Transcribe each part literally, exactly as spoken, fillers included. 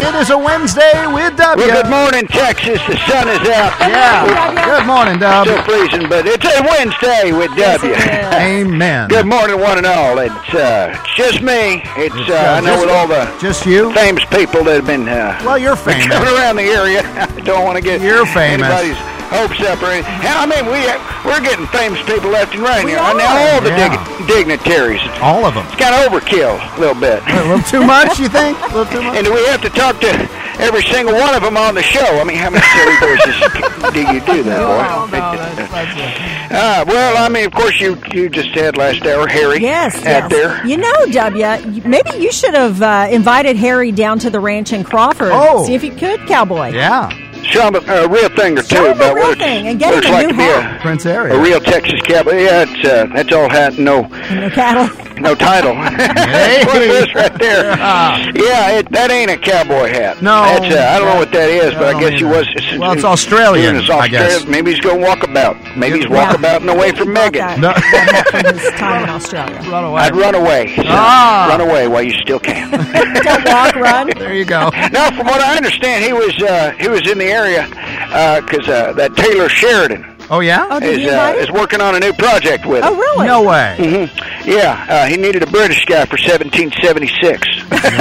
It is a Wednesday with W. Well, good morning, Texas. The sun is out. Yeah. Good morning, W. Still freezing, but it's a Wednesday with W. Amen. Good morning, one and all. It's, uh, it's just me. It's, It's, uh, uh, I know just- with all the Just you? famous people that have been uh, Well, you're coming famous. around the area. I don't want to get You're famous. anybody's hopes up or anything. I mean, we, we're getting famous people left and right We here. are. I know all the Yeah. dig- dignitaries. All of them. It's kind of overkill a little bit. A little too much, you think? A little too much? And do we have to talk to every single one of them on the show? I mean, how many silly voices do you do that, boy? No, that's, that's Uh, well, I mean, of course, you you just had last hour Harry Yes, out yes. there. You know, W, maybe you should have uh, invited Harry down to the ranch in Crawford. Oh. See if he could, cowboy. Yeah. Show him a, a real thing or two Show him a about real what, it's, thing and get what him it's a like new to be hat. Prince a, Harry. a real Texas cowboy. Yeah, it's uh, that's all hat, no No cattle. no title. That's what it is right there. Yeah, it, that ain't a cowboy hat. No. That's, uh, I don't know what that is, but I No, guess he either. was. Well, it's Australian, It's I guess. Australian. Maybe he's going walkabout. Maybe he's Yeah. walkabouting away from Brought Megan. That, No. that hat from his time in Australia. Run away. I'd run away. son. Ah. Run away while you still can. Don't walk, run. There you go. No, from what I understand, he was uh, he was in the area because uh, that Taylor Sheridan Oh, yeah? Oh, did is you uh, invite is him? working on a new project with Oh, him. really? No way. hmm Yeah, uh, he needed a British guy for seventeen seventy-six.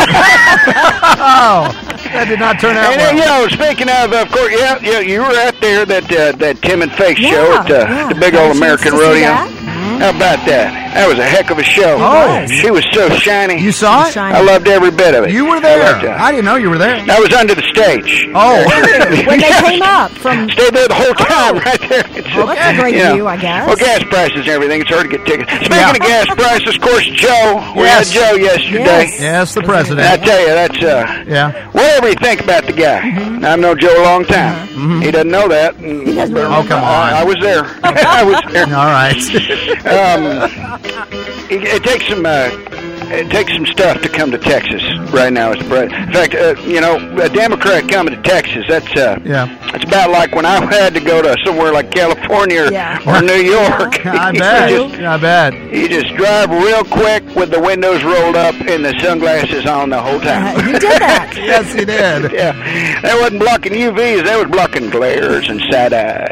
Oh, that did not turn out And then, well. you know, speaking of, of course, yeah, yeah, you were out there that uh, that Tim and Faith Yeah, show at uh, yeah. the big Had a old chance American to see Rodeo. that? How about that? That was a heck of a show. Oh. She was so shiny. You saw it? Shiny. I loved every bit of it. You were I there. loved it. I didn't know you were there. I was under the stage. Oh. When they came up from... Stayed there the whole time, right there. It's Well, that's a great you know, view, I guess. Well, gas prices and everything, it's hard to get tickets. Speaking Yeah. of gas prices, of course, Joe. We Yes. had Joe yesterday. Yes. Yes, the And I president. tell you, that's, uh, Yeah. whatever you think about the guy. Mm-hmm. I've known Joe a long time. He doesn't know that. He doesn't Oh, remember. come on. I, I was there. I was there. All right. Um, it, it takes some. Uh, it takes some stuff to come to Texas right now. It's bread. In fact, uh, you know, a Democrat coming to Texas. That's uh, Yeah. It's about like when I had to go to somewhere like California or, Yeah. or New York. I You bet. just- I bet. You just drive real quick with the windows rolled up and the sunglasses on the whole Uh, time. he did that. Yes, he did. Yeah, that wasn't blocking U Vs. That was blocking glares and side eyes.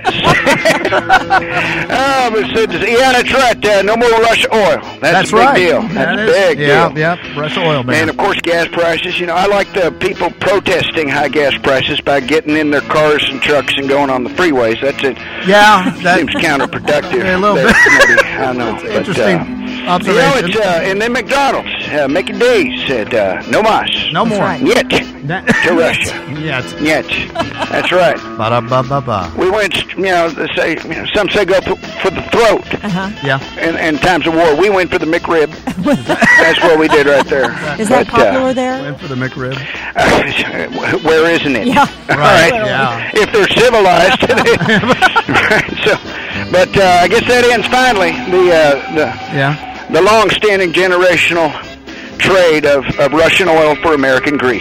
oh, but so, yeah, that's right. Uh, no more Russia oil. That's, That's a big right. deal. That That's a is- big yeah, deal. Yeah, Russia oil, man. And of course, gas prices. You know, I like the people protesting high gas prices by getting in their cars and trucks and going on the freeways. That's it. yeah, that Seems counterproductive. A little there, bit. maybe. I know. But, interesting uh, you know, observation. it's uh, and then McDonald's, uh, Mickey D's said, uh, "No mas, no more. right. yet That- to Russia, Yet. yet." That's right. Ba-da-ba-ba-ba. We went, you know, they say, you know, some say go p- for the throat Uh-huh. Yeah. in, in times of war. We went for the McRib. That's what we did right there. Is that But, uh, popular there? Went for the McRib. where isn't it? Yeah. All Right, right. yeah. If they're civilized. Right, so, but uh, I guess that ends finally the uh, the Yeah. the long-standing generational trade of, of Russian oil for American grease.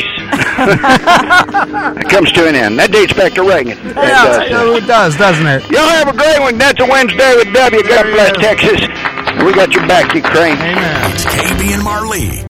It comes to an end. That dates back to Reagan. That Yeah, does. so it does, doesn't it? Y'all have a great one. That's a Wednesday with W. God There bless it is. Texas. We got your back, Ukraine. Amen. It's K B and Marlene.